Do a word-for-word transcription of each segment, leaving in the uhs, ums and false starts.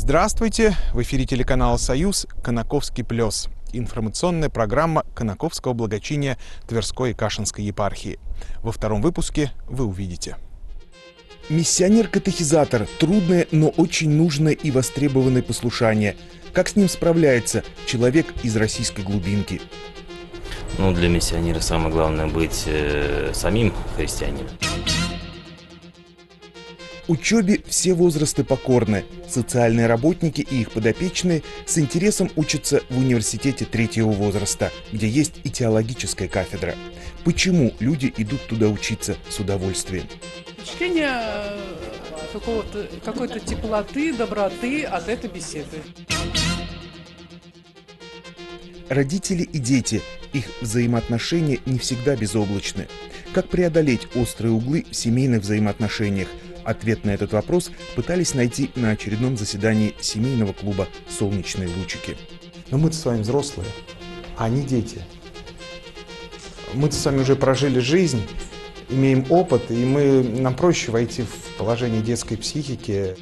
Здравствуйте! В эфире телеканала «Союз» «Конаковский плес». Информационная программа Конаковского благочиния Тверской и Кашинской епархии. Во втором выпуске вы увидите. Миссионер-катехизатор – трудное, но очень нужное и востребованное послушание. Как с ним справляется человек из российской глубинки? Ну, для миссионера самое главное быть э, самим христианином. Учебе все возрасты покорны. Социальные работники и их подопечные с интересом учатся в университете третьего возраста, где есть и теологическая кафедра. Почему люди идут туда учиться с удовольствием? Впечатление какого-то, какой-то теплоты, доброты от этой беседы. Родители и дети. Их взаимоотношения не всегда безоблачны. Как преодолеть острые углы в семейных взаимоотношениях? Ответ на этот вопрос пытались найти на очередном заседании семейного клуба «Солнечные лучики». Но мы-то с вами взрослые, а они дети. Мы-то с вами уже прожили жизнь, имеем опыт, и мы, нам проще войти в положение детской психики.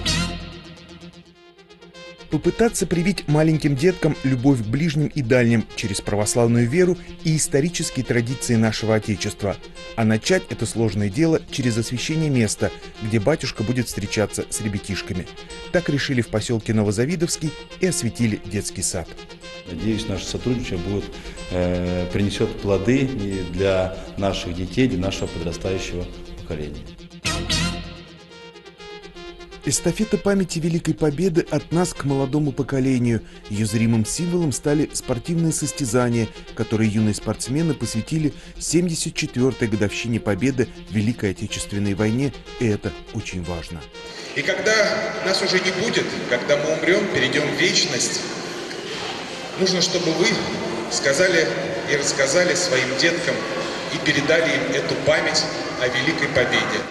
Попытаться привить маленьким деткам любовь к ближним и дальним через православную веру и исторические традиции нашего Отечества. А начать это сложное дело через освящение места, где батюшка будет встречаться с ребятишками. Так решили в поселке Новозавидовский и осветили детский сад. Надеюсь, наше сотрудничество будет, э, принесет плоды и для наших детей, для нашего подрастающего поколения. Эстафета памяти Великой Победы от нас к молодому поколению. Ее зримым символом стали спортивные состязания, которые юные спортсмены посвятили семьдесят четвёртой годовщине Победы в Великой Отечественной войне, и это очень важно. И когда нас уже не будет, когда мы умрем, перейдем в вечность, нужно, чтобы вы сказали и рассказали своим деткам и передали им эту память о Великой Победе.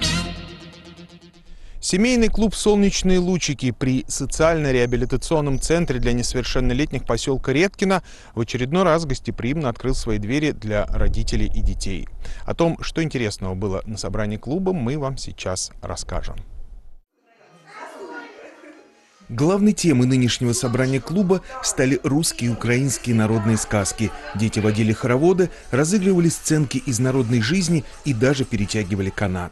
Семейный клуб «Солнечные лучики» при социально-реабилитационном центре для несовершеннолетних поселка Редкино в очередной раз гостеприимно открыл свои двери для родителей и детей. О том, что интересного было на собрании клуба, мы вам сейчас расскажем. Главной темой нынешнего собрания клуба стали русские и украинские народные сказки. Дети водили хороводы, разыгрывали сценки из народной жизни и даже перетягивали канат.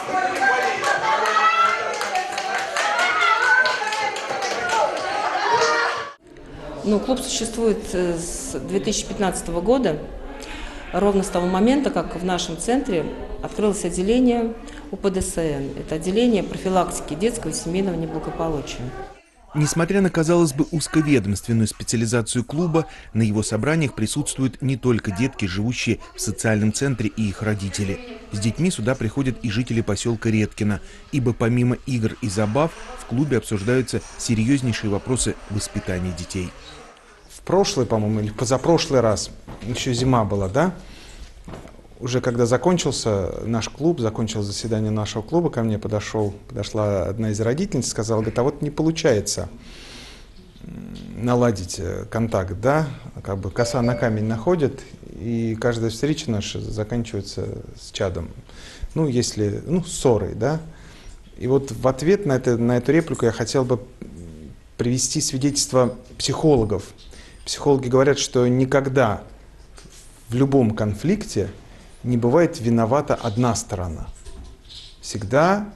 Ну, клуб существует с две тысячи пятнадцатого года, ровно с того момента, как в нашем центре открылось отделение У Пэ Дэ Эс Эн. Это отделение профилактики детского и семейного неблагополучия. Несмотря на, казалось бы, узковедомственную специализацию клуба, на его собраниях присутствуют не только детки, живущие в социальном центре, и их родители. С детьми сюда приходят и жители поселка Редкино, ибо помимо игр и забав в клубе обсуждаются серьезнейшие вопросы воспитания детей. В прошлый, по-моему, или позапрошлый раз, еще зима была, да? Уже когда закончился наш клуб, закончилось заседание нашего клуба, ко мне подошел, подошла одна из родительниц, сказала, говорит, а вот не получается наладить контакт, да, как бы коса на камень находит, и каждая встреча наша заканчивается с чадом, ну, если, ну, ссорой, да. И вот в ответ на, это, на эту реплику я хотел бы привести свидетельство психологов. Психологи говорят, что никогда в любом конфликте не бывает виновата одна сторона. Всегда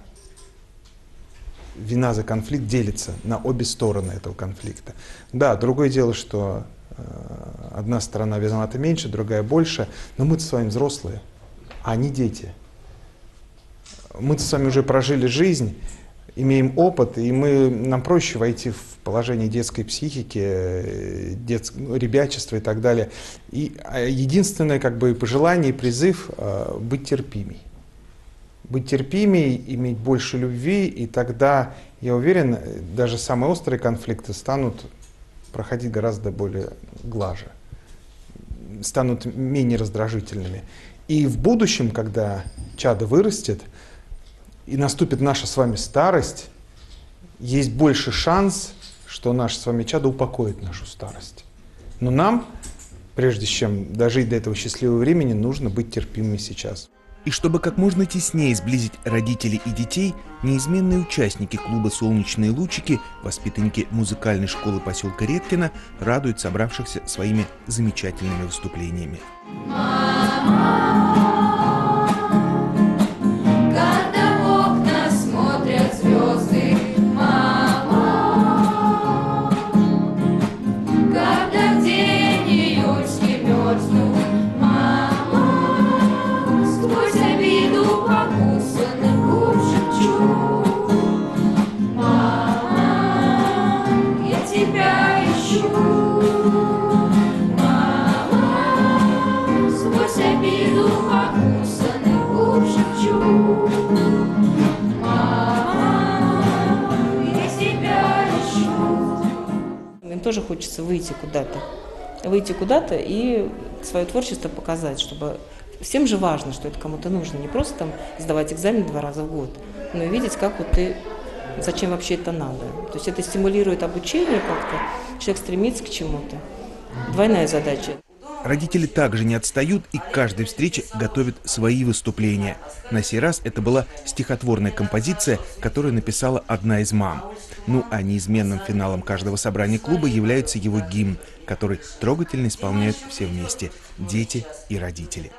вина за конфликт делится на обе стороны этого конфликта. Да, другое дело, что э, одна сторона виновата меньше, другая больше, но мы-то с вами взрослые, а они дети. Мы-то с вами уже прожили жизнь, имеем опыт, и мы, нам проще войти в положение детской психики, детск, ребячества и так далее. И единственное как бы пожелание и призыв э, быть терпимей. Быть терпимей, иметь больше любви, и тогда, я уверен, даже самые острые конфликты станут проходить гораздо более глаже, станут менее раздражительными. И в будущем, когда чадо вырастет, и наступит наша с вами старость, есть больше шанс, что наше с вами чадо упокоит нашу старость. Но нам, прежде чем дожить до этого счастливого времени, нужно быть терпимыми сейчас. И чтобы как можно теснее сблизить родителей и детей, неизменные участники клуба «Солнечные лучики», воспитанники музыкальной школы поселка Редкино, радуют собравшихся своими замечательными выступлениями. Им тоже хочется выйти куда-то, выйти куда-то и свое творчество показать, чтобы всем же важно, что это кому-то нужно, не просто там сдавать экзамен два раза в год, но и видеть, как вот ты, зачем вообще это надо. То есть это стимулирует обучение как-то, человек стремится к чему-то. Двойная задача. Родители также не отстают и к каждой встрече готовят свои выступления. На сей раз это была стихотворная композиция, которую написала одна из мам. Ну а неизменным финалом каждого собрания клуба является его гимн, который трогательно исполняют все вместе – дети и родители.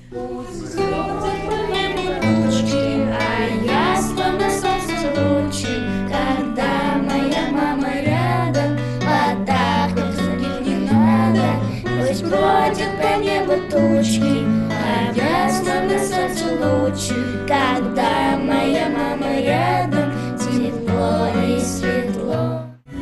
Бродят по небу тучки, а ясно на солнце лучи. Когда моя мама рядом, тепло и светло.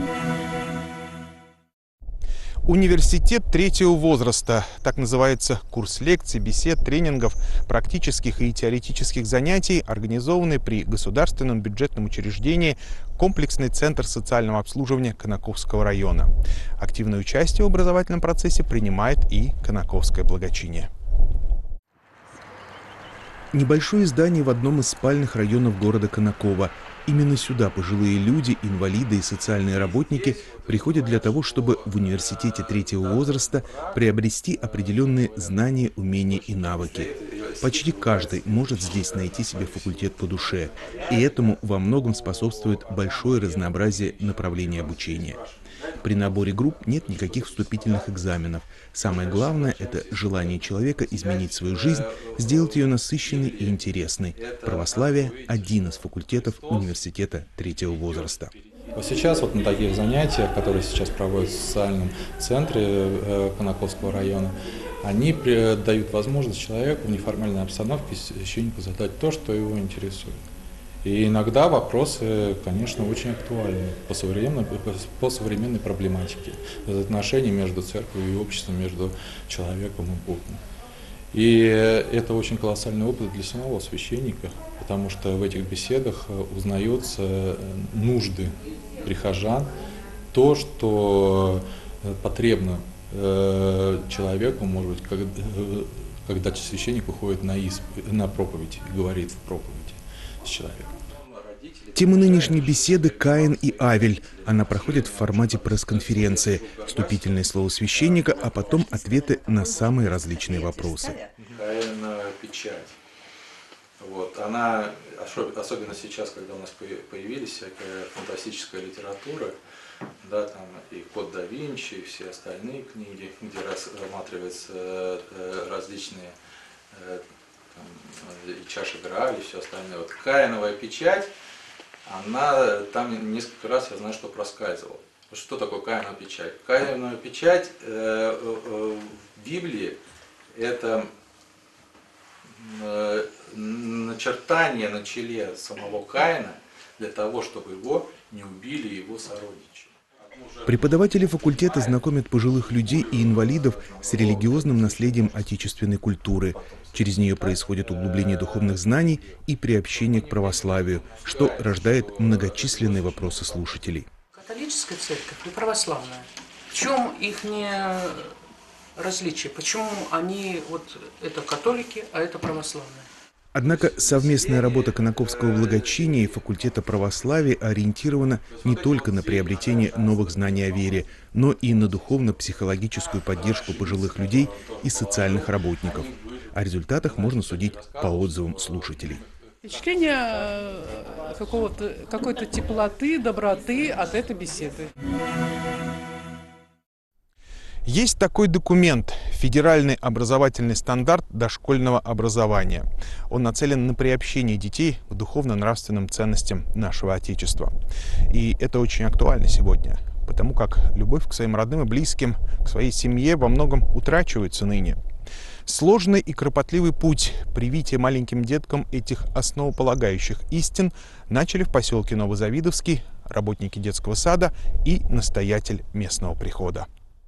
Университет третьего возраста. Так называется курс лекций, бесед, тренингов, практических и теоретических занятий, организованный при государственном бюджетном учреждении «Комплексный центр социального обслуживания Конаковского района». Активное участие в образовательном процессе принимает и Конаковское благочиние. Небольшое здание в одном из спальных районов города Конаково. Именно сюда пожилые люди, инвалиды и социальные работники приходят для того, чтобы в университете третьего возраста приобрести определенные знания, умения и навыки. Почти каждый может здесь найти себе факультет по душе, и этому во многом способствует большое разнообразие направлений обучения. При наборе групп нет никаких вступительных экзаменов. Самое главное – это желание человека изменить свою жизнь, сделать ее насыщенной и интересной. Православие – один из факультетов университета третьего возраста. Вот сейчас вот на таких занятиях, которые сейчас проводятся в социальном центре Конаковского района, они дают возможность человеку в неформальной обстановке священнику задать то, что его интересует. И иногда вопросы, конечно, очень актуальны по современной, по современной проблематике, отношения между церковью и обществом, между человеком и Богом. И это очень колоссальный опыт для самого священника, потому что в этих беседах узнаются нужды прихожан, то, что потребно человеку, может быть, когда священник выходит на, исп... на проповедь и говорит в проповеди с человеком. Тема нынешней беседы «Каин и Авель». Она проходит в формате пресс-конференции. Вступительное слово священника, а потом ответы на самые различные вопросы. Каиновая печать. Вот. Она, особенно сейчас, когда у нас появились всякая фантастическая литература, да, там и «Код да Винчи», и все остальные книги, где рассматриваются различные там, и чаши Грааля, и все остальное. Вот «Каиновая печать», она там несколько раз, я знаю, что проскальзывала. Что такое Каиновая печать? Каиновая печать э, э, в Библии – это э, начертание на челе самого Каина для того, чтобы его не убили его сородичи. Преподаватели факультета знакомят пожилых людей и инвалидов с религиозным наследием отечественной культуры. Через нее происходит углубление духовных знаний и приобщение к православию, что рождает многочисленные вопросы слушателей. Католическая церковь и православная. В чем их различие? Почему они, вот это католики, а это православные? Однако совместная работа Конаковского благочиния и факультета православия ориентирована не только на приобретение новых знаний о вере, но и на духовно-психологическую поддержку пожилых людей и социальных работников. О результатах можно судить по отзывам слушателей. Впечатление какого-то, какой-то теплоты, доброты от этой беседы. Есть такой документ – федеральный образовательный стандарт дошкольного образования. Он нацелен на приобщение детей к духовно-нравственным ценностям нашего Отечества. И это очень актуально сегодня, потому как любовь к своим родным и близким, к своей семье во многом утрачивается ныне. Сложный и кропотливый путь привития маленьким деткам этих основополагающих истин начали в поселке Новозавидовский работники детского сада и настоятель местного прихода.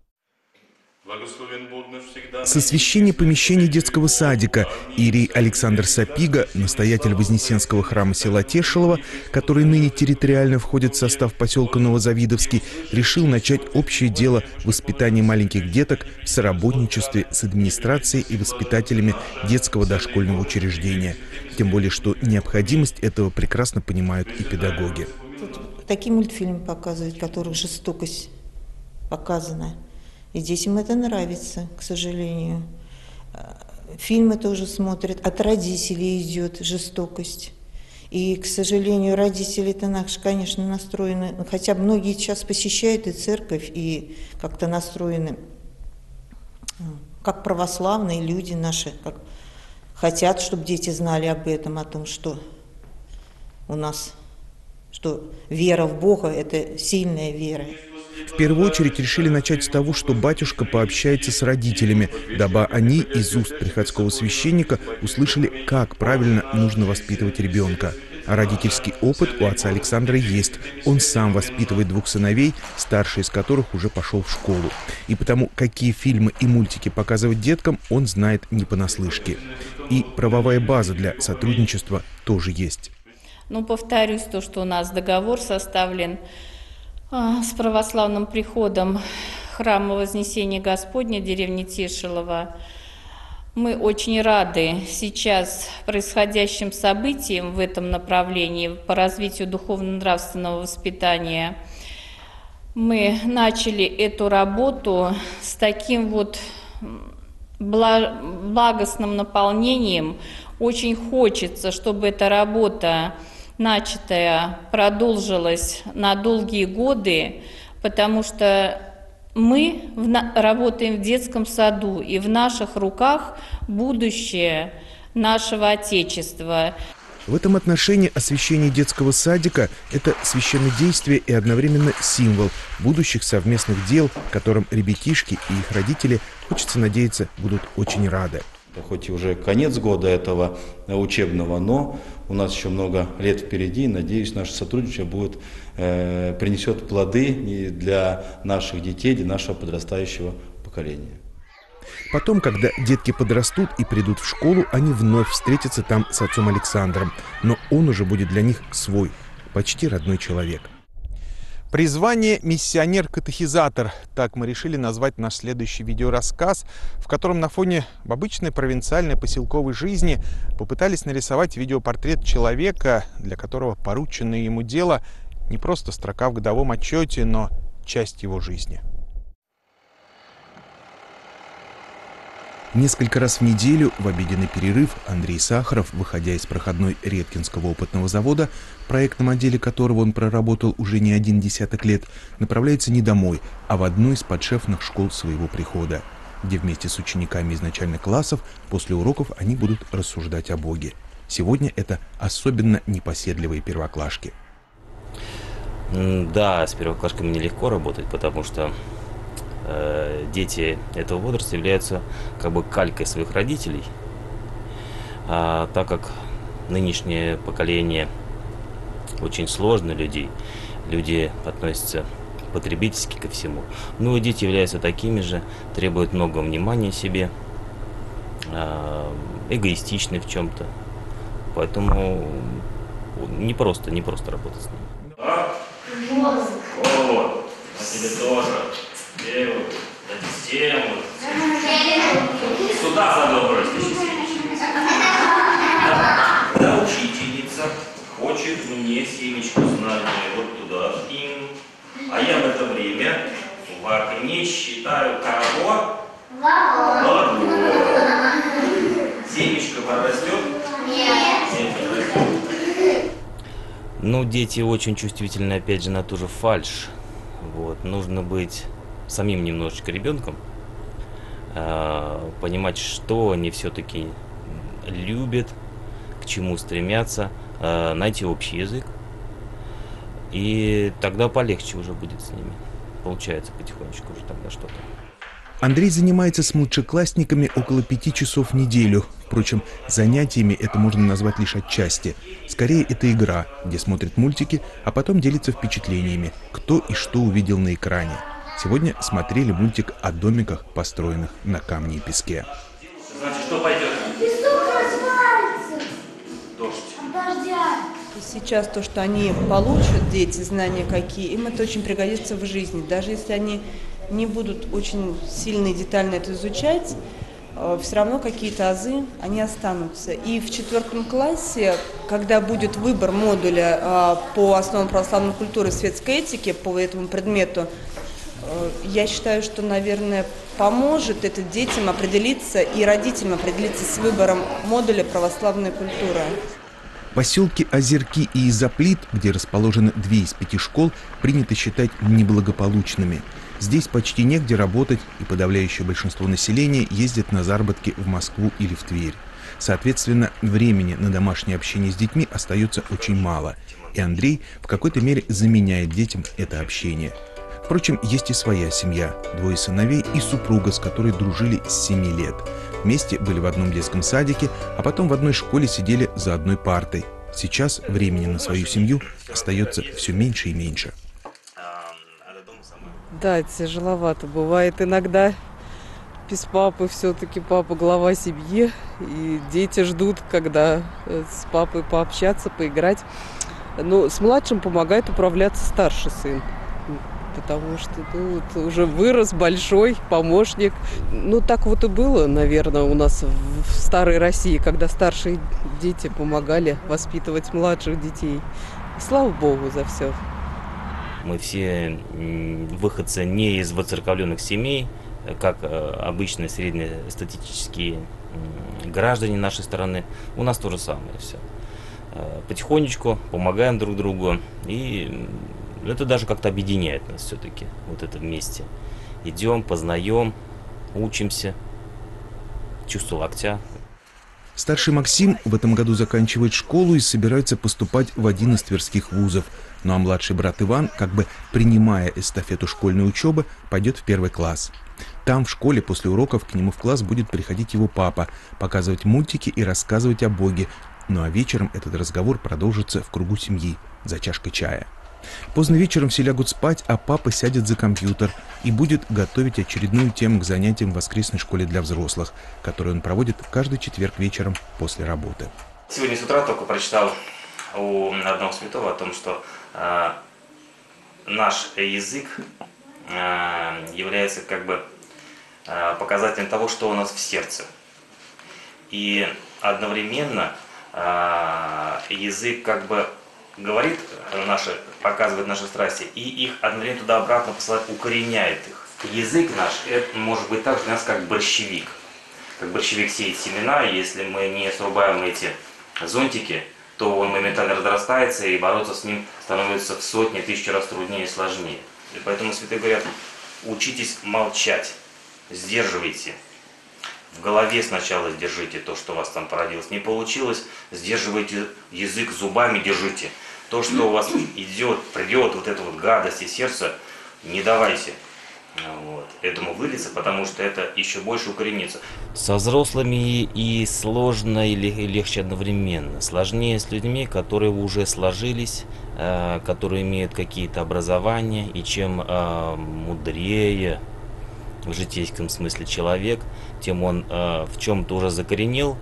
С освящения помещений детского садика иерей Александр Сапига, настоятель Вознесенского храма села Тешилово, который ныне территориально входит в состав поселка Новозавидовский, решил начать общее дело воспитания маленьких деток в соработничестве с администрацией и воспитателями детского дошкольного учреждения. Тем более, что необходимость этого прекрасно понимают и педагоги. Тут такие мультфильмы показывают, в которых жестокость показана. И детям это нравится, к сожалению. Фильмы тоже смотрят, от родителей идет жестокость. И, к сожалению, родители-то наши, конечно, настроены, хотя многие сейчас посещают и церковь, и как-то настроены, как православные люди наши, как хотят, чтобы дети знали об этом, о том, что у нас, что вера в Бога – это сильная вера. В первую очередь решили начать с того, что батюшка пообщается с родителями, дабы они из уст приходского священника услышали, как правильно нужно воспитывать ребенка. А родительский опыт у отца Александра есть. Он сам воспитывает двух сыновей, старший из которых уже пошел в школу. И потому, какие фильмы и мультики показывать деткам, он знает не понаслышке. И правовая база для сотрудничества тоже есть. Ну, повторюсь, то, что у нас договор составлен с православным приходом храма Вознесения Господня деревни Тешилово. Мы очень рады сейчас происходящим событиям в этом направлении по развитию духовно-нравственного воспитания. Мы начали эту работу с таким вот благостным наполнением. Очень хочется, чтобы эта работа начатая продолжилась на долгие годы, потому что мы работаем в детском саду, и в наших руках будущее нашего Отечества. В этом отношении освящение детского садика – это священнодействие и одновременно символ будущих совместных дел, которым ребятишки и их родители, хочется надеяться, будут очень рады. Хоть и уже конец года этого учебного, но у нас еще много лет впереди. Надеюсь, наше сотрудничество будет, э, принесет плоды и для наших детей, для нашего подрастающего поколения. Потом, когда детки подрастут и придут в школу, они вновь встретятся там с отцом Александром. Но он уже будет для них свой, почти родной человек. Призвание «Миссионер-катехизатор» – так мы решили назвать наш следующий видеорассказ, в котором на фоне обычной провинциальной поселковой жизни попытались нарисовать видеопортрет человека, для которого порученное ему дело не просто строка в годовом отчете, но часть его жизни. Несколько раз в неделю в обеденный перерыв Андрей Сахаров, выходя из проходной Редкинского опытного завода, в проектном отделе которого он проработал уже не один десяток лет, направляется не домой, а в одну из подшефных школ своего прихода, где вместе с учениками из начальных классов после уроков они будут рассуждать о Боге. Сегодня это особенно непоседливые первоклашки. Да, с первоклашками нелегко работать, потому что дети этого возраста являются как бы калькой своих родителей, а так как нынешнее поколение очень сложно людей, люди относятся потребительски ко всему. Ну и дети являются такими же, требуют много внимания себе, эгоистичны в чем-то, поэтому не просто, не просто работать с ними. Да? Вот, а тебе тоже. Левую, на систему. Сюда задобрось, ты сейчас. хочет мне семечку знания вот туда скинь. А я в это время в окне считаю кого? Воду. Семечко прорастет? Нет. Семечко растет. Ну, дети очень чувствительны, опять же, на ту же фальшь. Вот. Нужно быть самим немножечко ребенком, э, понимать, что они все-таки любят, к чему стремятся, э, найти общий язык. И тогда полегче уже будет с ними. Получается потихонечку уже тогда что-то. Андрей занимается с младшеклассниками около пяти часов в неделю. Впрочем, занятиями это можно назвать лишь отчасти. Скорее, это игра, где смотрят мультики, а потом делятся впечатлениями, кто и что увидел на экране. Сегодня смотрели мультик о домиках, построенных на камне и песке. Значит, что пойдет? Песок развалится. Дождь. От дождя. Сейчас то, что они получат, дети, знания какие, им это очень пригодится в жизни. Даже если они не будут очень сильно и детально это изучать, все равно какие-то азы, они останутся. И в четвертом классе, когда будет выбор модуля по основам православной культуры и светской этики по этому предмету, я считаю, что, наверное, поможет это детям определиться и родителям определиться с выбором модуля православной культуры. Поселки Озерки и Изоплит, где расположены две из пяти школ, принято считать неблагополучными. Здесь почти негде работать, и подавляющее большинство населения ездит на заработки в Москву или в Тверь. Соответственно, времени на домашнее общение с детьми остается очень мало, и Андрей в какой-то мере заменяет детям это общение. Впрочем, есть и своя семья, двое сыновей и супруга, с которой дружили с семи лет. Вместе были в одном детском садике, а потом в одной школе сидели за одной партой. Сейчас времени на свою семью остается все меньше и меньше. Да, тяжеловато бывает иногда. Без папы все-таки папа глава семьи, и дети ждут, когда с папой пообщаться, поиграть. Но с младшим помогает управляться старший сын, потому что ну, вот уже вырос, большой, помощник. Ну, так вот и было, наверное, у нас в старой России, когда старшие дети помогали воспитывать младших детей. И слава Богу за все. Мы все выходцы не из воцерковленных семей, как обычные среднестатистические граждане нашей страны. У нас то же самое все. Потихонечку помогаем друг другу, и это даже как-то объединяет нас все-таки, вот это вместе. Идем, познаем, учимся, чувство локтя. Старший Максим в этом году заканчивает школу и собирается поступать в один из тверских вузов. Ну а младший брат Иван, как бы принимая эстафету школьной учебы, пойдет в первый класс. Там, в школе, после уроков к нему в класс будет приходить его папа, показывать мультики и рассказывать о Боге. Ну а вечером этот разговор продолжится в кругу семьи, за чашкой чая. Поздно вечером все лягут спать, а папа сядет за компьютер и будет готовить очередную тему к занятиям в воскресной школе для взрослых, которую он проводит каждый четверг вечером после работы. Сегодня с утра только прочитал у одного святого о том, что э, наш язык э, является как бы э, показателем того, что у нас в сердце. И одновременно э, язык как бы говорит наши, показывает наши страсти, и их одновременно туда-обратно посылает, укореняет их. Язык наш, это может быть так же для нас, как борщевик. Как борщевик сеет семена, и если мы не срубаем эти зонтики, то он моментально разрастается, и бороться с ним становится в сотни, тысячи раз труднее и сложнее. И поэтому святые говорят, учитесь молчать, сдерживайте. В голове сначала сдержите то, что у вас там породилось. Не получилось, сдерживайте язык зубами, держите. То, что у вас идет, придет, вот эта вот гадость из сердца, не давайте вот, этому вылиться, потому что это еще больше укоренится. Со взрослыми и сложно, и легче одновременно. Сложнее с людьми, которые уже сложились, которые имеют какие-то образования, и чем мудрее в житейском смысле человек, тем он в чем-то уже закоренел,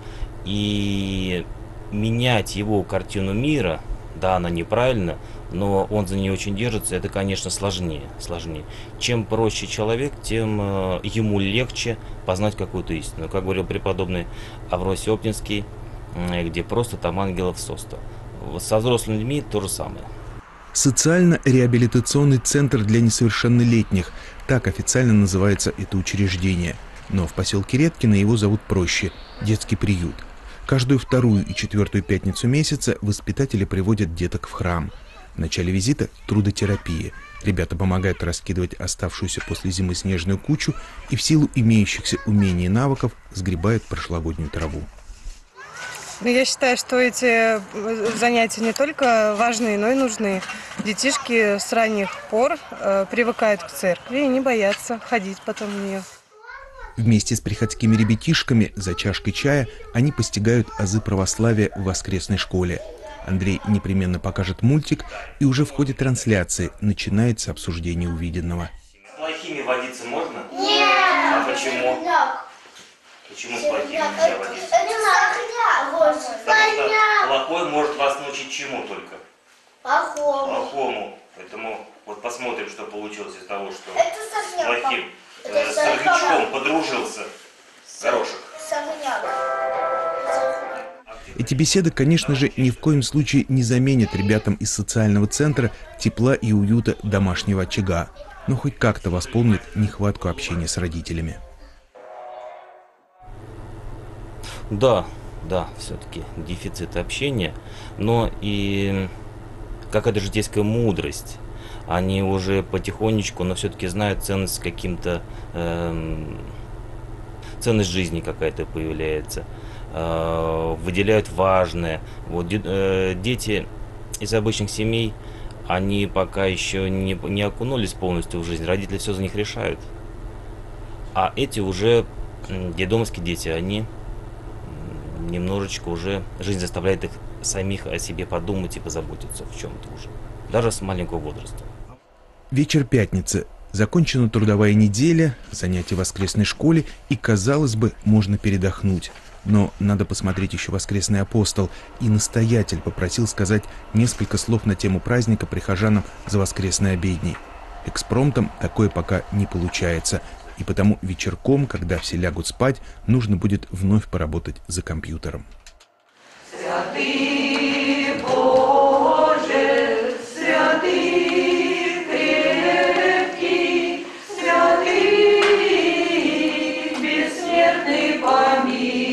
и менять его картину мира, да, она неправильна, но он за нее очень держится, это, конечно, сложнее, сложнее. Чем проще человек, тем э, ему легче познать какую-то истину. Как говорил преподобный Авросий Оптинский, э, где просто там ангелов со сто. Со взрослыми людьми то же самое. Социально-реабилитационный центр для несовершеннолетних. Так официально называется это учреждение. Но в поселке Редкино его зовут проще – детский приют. Каждую вторую и четвертую пятницу месяца воспитатели приводят деток в храм. В начале визита – трудотерапия. Ребята помогают раскидывать оставшуюся после зимы снежную кучу и в силу имеющихся умений и навыков сгребают прошлогоднюю траву. Ну, я считаю, что эти занятия не только важны, но и нужны. Детишки с ранних пор э, привыкают к церкви и не боятся ходить потом в нее. Вместе с приходскими ребятишками за чашкой чая они постигают азы православия в воскресной школе. Андрей непременно покажет мультик, и уже в ходе трансляции начинается обсуждение увиденного. С плохими водиться можно? Нет. А почему? Почему с плохими нельзя водиться? Потому что плохой может вас научить чему только? Плохому. Плохому. Поэтому вот посмотрим, что получилось из того, что Это с плохим э, с сорнячком подружился горошек. Эти беседы, конечно же, ни в коем случае не заменят ребятам из социального центра тепла и уюта домашнего очага, но хоть как-то восполнят нехватку общения с родителями. Да, да, все-таки дефицит общения, но и какая-то житейская мудрость. Они уже потихонечку, но все-таки знают ценность каким-то, э, ценность жизни какая-то появляется. Выделяют важное. Вот, э, дети из обычных семей, они пока еще не, не окунулись полностью в жизнь. Родители все за них решают. А эти уже детдомовские дети, они немножечко уже, жизнь заставляет их самих о себе подумать и позаботиться в чем-то уже. Даже с маленького возраста. Вечер пятницы. Закончена трудовая неделя, занятия в воскресной школе, и, казалось бы, можно передохнуть. Но надо посмотреть еще «Воскресный апостол», и настоятель попросил сказать несколько слов на тему праздника прихожанам за воскресной обедней. Экспромтом такое пока не получается, и потому вечерком, когда все лягут спать, нужно будет вновь поработать за компьютером. Святый Боже, святый крепкий, святый бессмертный помилуй.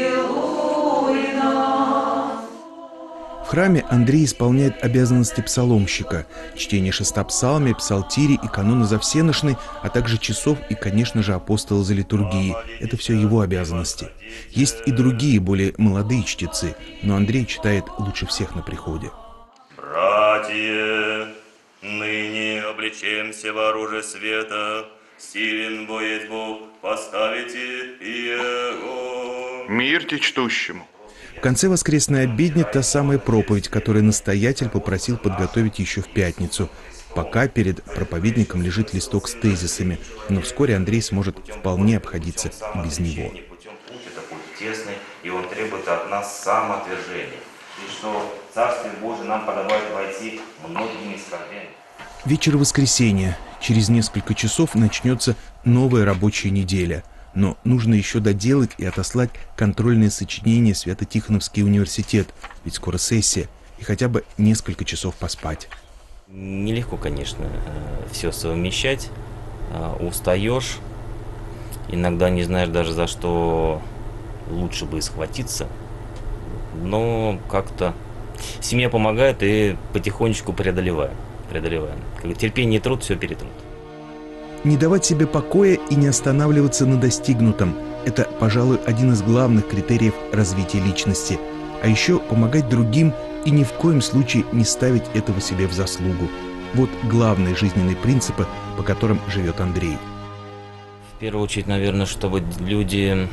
В храме Андрей исполняет обязанности псаломщика, чтение шеста псалмей, псалтири и канона за всеношной, а также часов и, конечно же, апостола за литургией. Это все его обязанности. Есть и другие, более молодые чтецы, но Андрей читает лучше всех на приходе. Братья, ныне облечемся в оружие света, силен бо есть Бог, поставите Его. Мирьте чтущему. В конце воскресной обедни та самая проповедь, которую настоятель попросил подготовить еще в пятницу. Пока перед проповедником лежит листок с тезисами, но вскоре Андрей сможет вполне обходиться и без него. Путь такой тесный, и он требует от нас самоотвержения. И что в Царствие Божие нам подобает войти многими скорбями. Вечер воскресенья. Через несколько часов начнется новая рабочая неделя. Но нужно еще доделать и отослать контрольное сочинение Свято-Тихоновский университет, ведь скоро сессия, и хотя бы несколько часов поспать. Нелегко, конечно, все совмещать, устаешь, иногда не знаешь даже за что лучше бы схватиться, но как-то семья помогает и потихонечку преодолеваем, преодолеваем. Терпение и труд все перетрут. Не давать себе покоя и не останавливаться на достигнутом – это, пожалуй, один из главных критериев развития личности. А еще помогать другим и ни в коем случае не ставить этого себе в заслугу. Вот главные жизненные принципы, по которым живет Андрей. В первую очередь, наверное, чтобы люди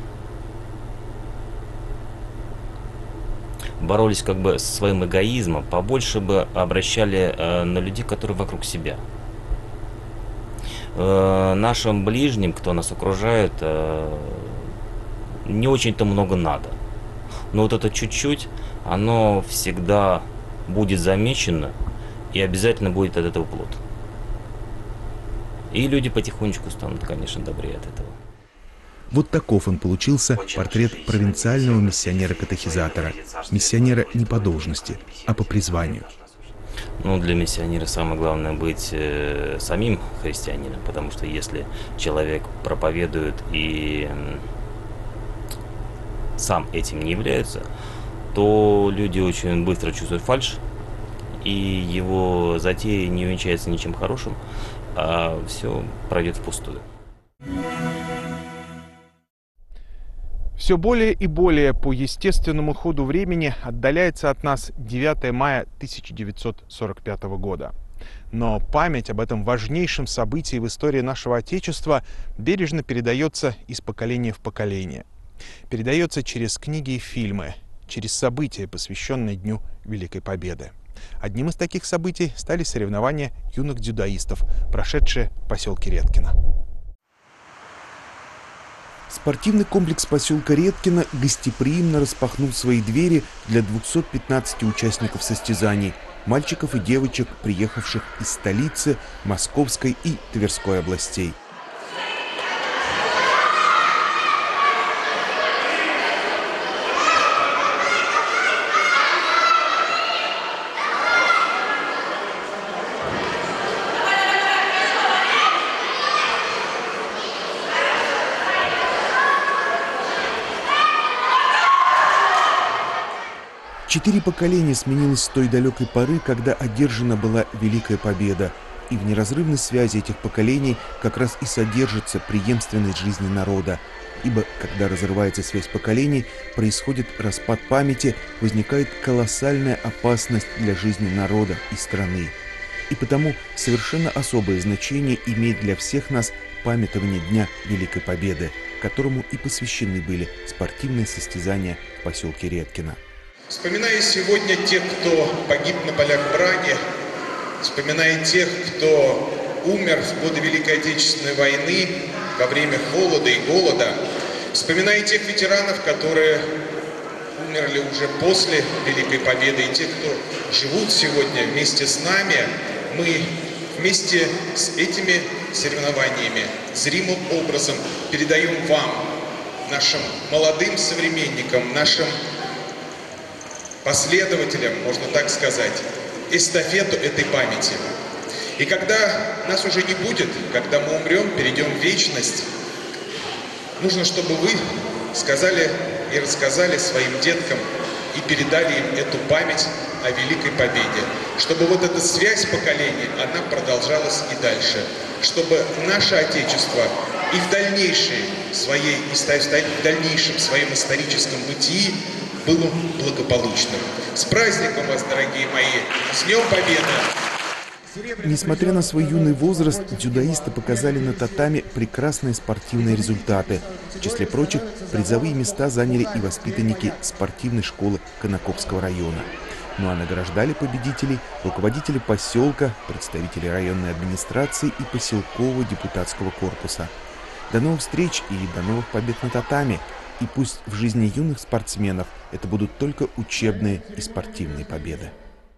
боролись как бы со своим эгоизмом, побольше бы обращали э, на людей, которые вокруг себя. Э, нашим ближним, кто нас окружает, э, не очень-то много надо. Но вот это чуть-чуть, оно всегда будет замечено, и обязательно будет от этого плод. И люди потихонечку станут, конечно, добрее от этого. Вот таков он получился, портрет провинциального миссионера-катехизатора. Миссионера не по должности, а по призванию. Ну, для миссионера самое главное быть э, самим христианином, потому что если человек проповедует и э, сам этим не является, то люди очень быстро чувствуют фальшь, и его затея не увенчается ничем хорошим, а все пройдет впустую. Все более и более по естественному ходу времени отдаляется от нас девятое мая тысяча девятьсот сорок пятого года. Но память об этом важнейшем событии в истории нашего Отечества бережно передается из поколения в поколение. Передается через книги и фильмы, через события, посвященные Дню Великой Победы. Одним из таких событий стали соревнования юных дзюдоистов, прошедшие в поселке Редкино. Спортивный комплекс поселка Редкино гостеприимно распахнул свои двери для двухсот пятнадцати участников состязаний, мальчиков и девочек, приехавших из столицы, Московской и Тверской областей. Четыре поколения сменилось с той далекой поры, когда одержана была Великая Победа. И в неразрывной связи этих поколений как раз и содержится преемственность жизни народа. Ибо, когда разрывается связь поколений, происходит распад памяти, возникает колоссальная опасность для жизни народа и страны. И потому совершенно особое значение имеет для всех нас памятование Дня Великой Победы, которому и посвящены были спортивные состязания в поселке Редкино. Вспоминая сегодня тех, кто погиб на полях брани, вспоминая тех, кто умер в годы Великой Отечественной войны, во время холода и голода, вспоминая тех ветеранов, которые умерли уже после Великой Победы, и тех, кто живут сегодня вместе с нами, мы вместе с этими соревнованиями зримым образом передаем вам, нашим молодым современникам, нашим последователям, можно так сказать, эстафету этой памяти. И когда нас уже не будет, когда мы умрем, перейдем в вечность, нужно, чтобы вы сказали и рассказали своим деткам и передали им эту память о Великой Победе. Чтобы вот эта связь поколений, она продолжалась и дальше. Чтобы наше Отечество и в дальнейшей своей, в дальнейшем своем историческом бытии было благополучным. С праздником вас, дорогие мои! С Днем Победы! Несмотря на свой юный возраст, дзюдоисты показали на татами прекрасные спортивные результаты. В числе прочих, призовые места заняли и воспитанники спортивной школы Конаковского района. Ну а награждали победителей руководители поселка, представители районной администрации и поселкового депутатского корпуса. До новых встреч и до новых побед на татами! И пусть в жизни юных спортсменов это будут только учебные и спортивные победы.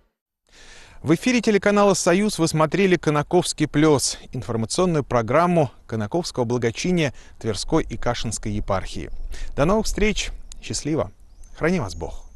В эфире телеканала «Союз» вы смотрели «Конаковский плес» — информационную программу Конаковского благочиния Тверской и Кашинской епархии. До новых встреч! Счастливо! Храни вас Бог!